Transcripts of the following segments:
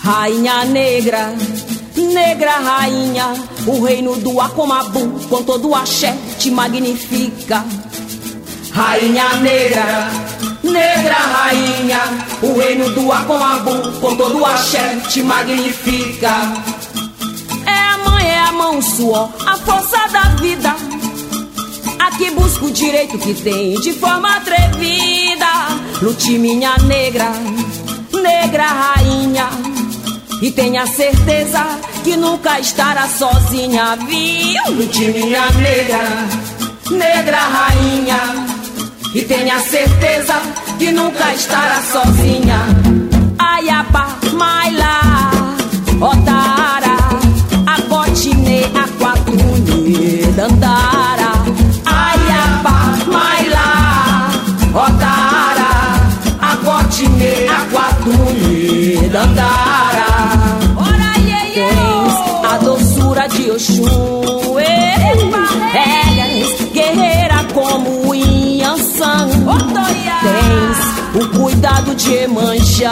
Rainha negra, negra rainha, o reino do Acomabu, com todo o axé te magnifica. Rainha negra, negra rainha, o reino do Acomabu, com todo o axé te magnifica. É a mão, o suor, a força da vida, aqui busca o direito que tem de forma atrevida. Lute minha negra, negra rainha, e tenha certeza que nunca estará sozinha, viu? Lute minha negra, negra rainha, e tenha certeza que nunca estará sozinha. Ayaba, Maila, Otara, Agotine, Aquatune, Dandara. Ayaba, Maila, Otara, Agotine, Aquatune, Dandara. Tens a doçura de Oxum, és guerreira como Inhansã. Tens o cuidado de Emanjá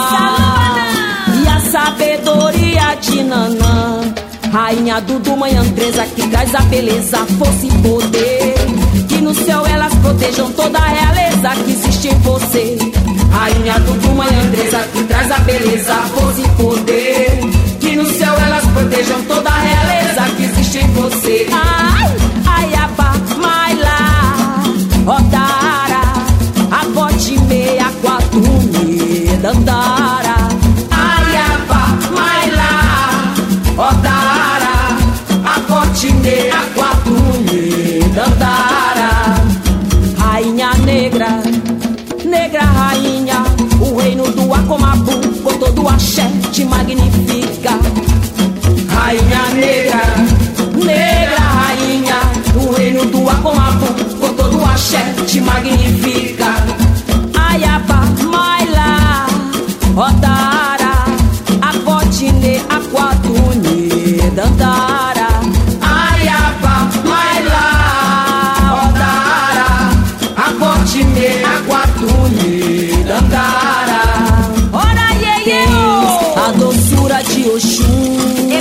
e a sabedoria de Nanã. Rainha Dudu, mãe Andresa, que traz a beleza, força e poder, que no céu elas protejam toda a realeza que existe em você. Rainha Dudu, mãe Andresa, que traz a beleza, força e poder, que no céu elas protejam toda a realeza que existe em você. Ayaba, Maila, Otara, Agotime, Aquatune, Dandara. Ayaba, Maila, Otara, Agotime, Aquatune, Dandara. Rainha negra, negra rainha, o reino do Acomabu, com todo o axé te magnifica. Rainha negra, negra rainha, o reino do Acomabu, com todo o axé te magnifica. Ayaba, Maila, Otara, Agotine, Aquatune, Dandara. Ayaba, Maila, Otara, Agotine, Aquatune, Dandara. Ora, a doçura de Oxum,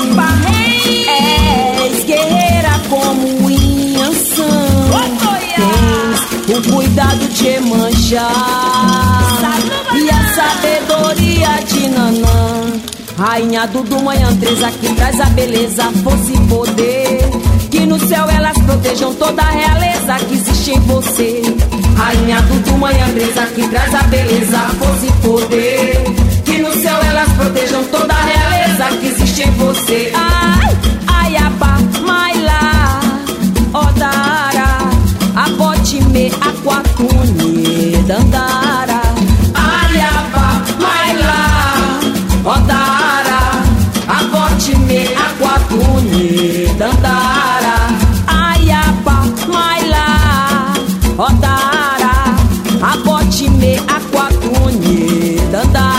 és guerreira como Inhansã. Tens o cuidado de Emanjá e a sabedoria de Nanã. Rainha Dudu, mãe Andresa, que traz a beleza, força e poder, que no céu elas protejam toda a realeza que existe em você. Rainha Dudu, mãe Andresa, que traz a beleza, força e poder, que no céu elas protejam toda a realeza que existe em você. Ayaba, Maila, Otara, Agotime, Aquatune, Dandara. Ayaba, Maila, Otara, Agotime, Aquatune, Dandara. Ayaba, Maila, Otara, Agotime, Aquatune, Dandara.